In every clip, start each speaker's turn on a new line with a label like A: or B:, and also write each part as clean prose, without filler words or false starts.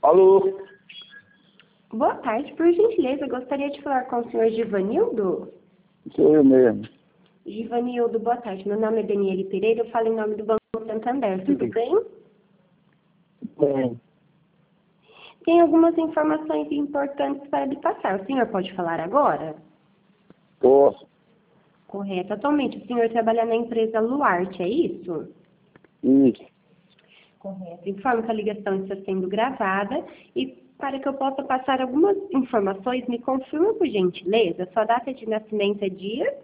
A: Alô?
B: Boa tarde, por gentileza, gostaria de falar com o senhor Givanildo?
A: Sou eu mesmo.
B: Givanildo, boa tarde. Meu nome é Daniele Pereira, eu falo em nome do Banco Santander, tudo bem?
A: Bem,
B: Tem algumas informações importantes para lhe passar. O senhor pode falar agora?
A: posso.
B: Correto. Atualmente, o senhor trabalha na empresa Luarte, é isso?
A: Isso.
B: Correto. Informo que a ligação está sendo gravada e para que eu possa passar algumas informações, me confirma, por gentileza, sua data de nascimento é dia?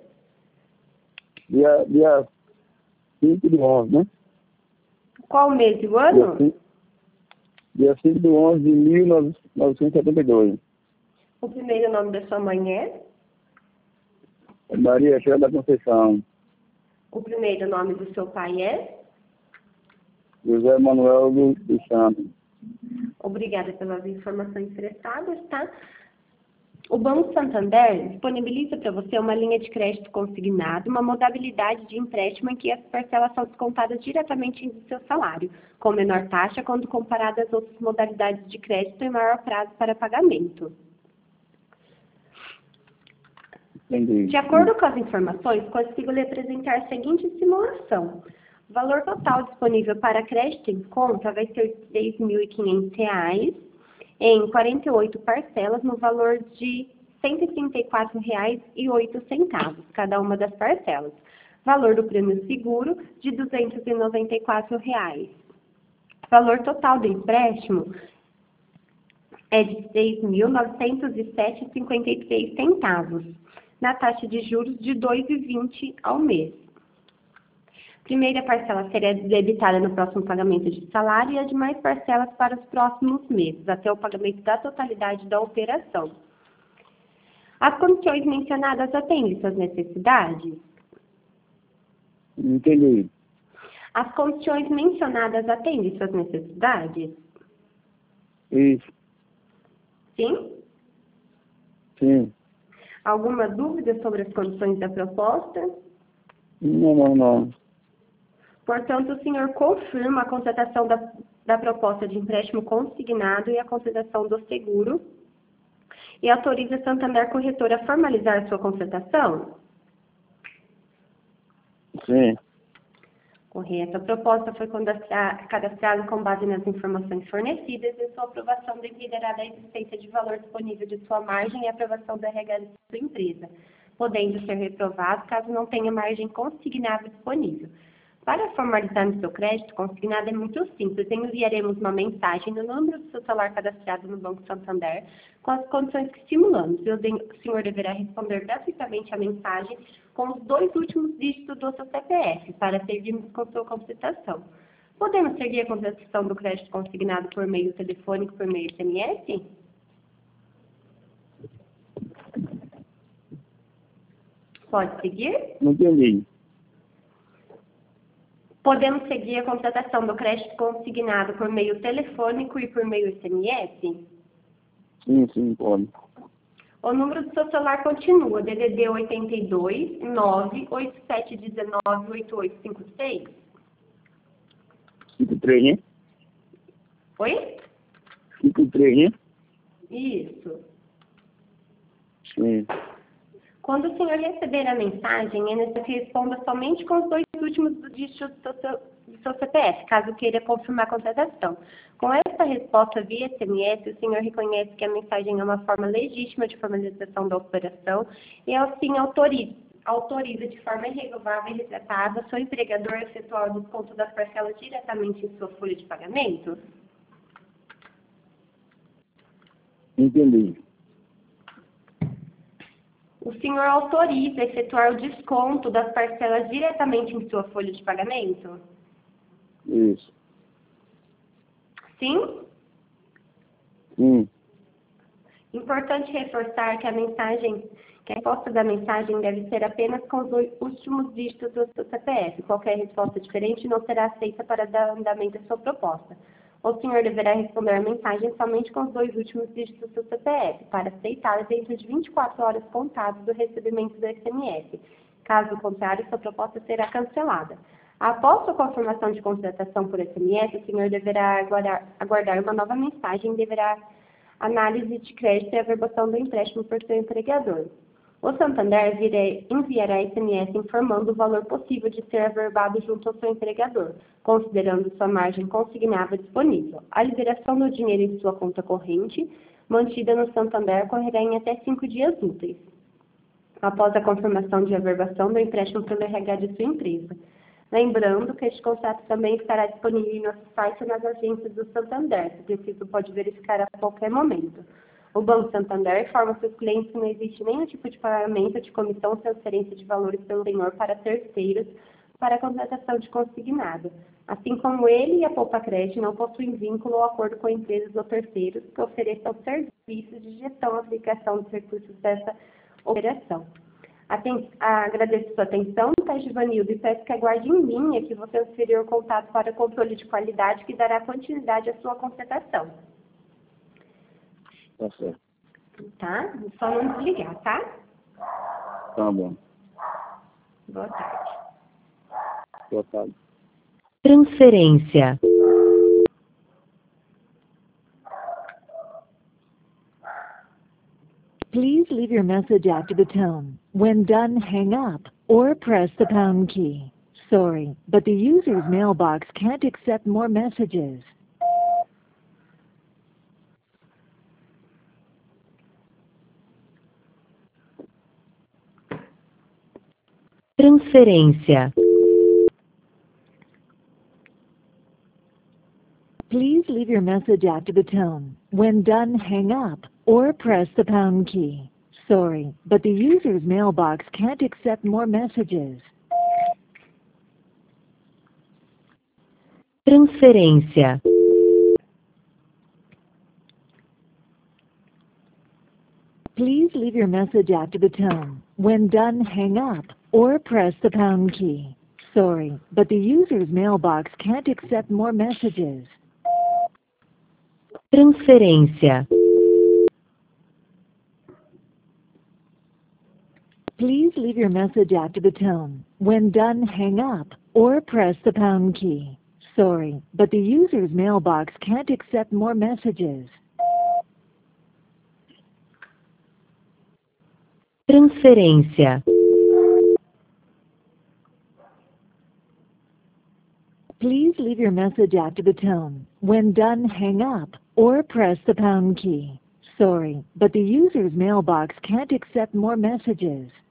A: Dia 5 do 11, né?
B: Qual mês e o ano?
A: Dia 5 do 11 de 1972.
B: O primeiro nome da sua mãe é?
A: É Maria Cheia da Conceição.
B: O primeiro nome do seu pai é?
A: José Manuel dos Santos.
B: Obrigada pelas informações prestadas, tá? O Banco Santander disponibiliza para você uma linha de crédito consignado, uma modalidade de empréstimo em que as parcelas são descontadas diretamente do seu salário, com menor taxa quando comparado às outras modalidades de crédito e maior prazo para pagamento.
A: Entendi.
B: De acordo com as informações, consigo lhe apresentar a seguinte simulação. O valor total disponível para crédito em conta vai ser R$ 6.500 em 48 parcelas no valor de R$ 134,08, cada uma das parcelas. Valor do prêmio seguro de R$ 294. Valor total do empréstimo é de R$ 6.907,53, na taxa de juros de 2,20 ao mês. Primeira parcela será debitada no próximo pagamento de salário e as demais parcelas para os próximos meses, até o pagamento da totalidade da operação. As condições mencionadas atendem suas necessidades?
A: Entendi.
B: As condições mencionadas atendem suas necessidades?
A: Isso.
B: Sim?
A: Sim.
B: Alguma dúvida sobre as condições da proposta?
A: Não.
B: Portanto, o senhor confirma a contratação da proposta de empréstimo consignado e a contratação do seguro e autoriza a Santander Corretora a formalizar sua contratação?
A: Sim.
B: Correto. A proposta foi cadastrada com base nas informações fornecidas e sua aprovação dependerá da existência de valor disponível de sua margem e aprovação da RH de sua empresa, podendo ser reprovado caso não tenha margem consignada disponível. Para formalizar no seu crédito consignado é muito simples. Enviaremos uma mensagem no número do seu celular cadastrado no Banco Santander com as condições que simulamos. O senhor deverá responder gratuitamente a mensagem com os 2 últimos dígitos do seu CPF para seguirmos com sua completação. Podemos seguir a contratação do crédito consignado por meio telefônico, por meio SMS? Pode seguir?
A: Não entendi.
B: Podemos seguir a contratação do crédito consignado por meio telefônico e por meio SMS?
A: Sim, pode.
B: O número do seu celular continua, DDD 82 98719 8856?
A: 53, né?
B: Oi?
A: 53, né?
B: Isso.
A: Sim.
B: Quando o senhor receber a mensagem, é necessário que responda somente com os 2 últimos dígitos do seu CPF, caso queira confirmar a contratação. Com essa resposta via SMS, o senhor reconhece que a mensagem é uma forma legítima de formalização da operação e, assim, autoriza de forma irrevogável e retratada seu empregador a efetuar o desconto das parcelas diretamente em sua folha de pagamento?
A: Entendi.
B: O senhor autoriza a efetuar o desconto das parcelas diretamente em sua folha de pagamento?
A: Isso.
B: Sim?
A: Sim.
B: Importante reforçar que a resposta da mensagem deve ser apenas com os 2 últimos dígitos do seu CPF. Qualquer resposta diferente não será aceita para dar andamento à sua proposta. O senhor deverá responder a mensagem somente com os 2 últimos dígitos do seu CPF, para aceitar dentro de 24 horas contadas do recebimento do SMS. Caso contrário, sua proposta será cancelada. Após sua confirmação de contratação por SMS, o senhor deverá aguardar uma nova mensagem e deverá análise de crédito e averbação do empréstimo por seu empregador. O Santander enviará SMS informando o valor possível de ser averbado junto ao seu empregador, considerando sua margem consignável disponível. A liberação do dinheiro em sua conta corrente, mantida no Santander, ocorrerá em até 5 dias úteis, após a confirmação de averbação do empréstimo pelo RH de sua empresa. Lembrando que este contrato também estará disponível em nosso site e nas agências do Santander. Se preciso, pode verificar a qualquer momento. O Banco Santander informa seus clientes que não existe nenhum tipo de pagamento de comissão ou transferência de valores pelo senhor para terceiros para a contratação de consignado. Assim como ele e a Poupa Crédito não possuem vínculo ou acordo com empresas ou terceiros que ofereçam serviços de gestão e aplicação dos recursos dessa operação. Agradeço sua atenção, tá, Givanildo, e peço que aguarde em linha que você transferir o contato para controle de qualidade que dará continuidade à sua contratação.
A: Tá certo.
B: Tá? Só não desligar, tá?
A: Tá bom.
B: Boa tarde.
A: Boa tarde.
C: Transferência. Please leave your message after the tone. When done, hang up or press the pound key. Sorry, but the user's mailbox can't accept more messages. Transferência. Please leave your message after the tone. When done, hang up or press the pound key. Sorry, but the user's mailbox can't accept more messages. Transferência. Please leave your message after the tone. When done, hang up or press the pound key. Sorry, but the user's mailbox can't accept more messages. Transferência. Please leave your message after the tone. When done, hang up or press the pound key. Sorry, but the user's mailbox can't accept more messages. Transferência. Please leave your message after the tone. When done, hang up or press the pound key. Sorry, but the user's mailbox can't accept more messages.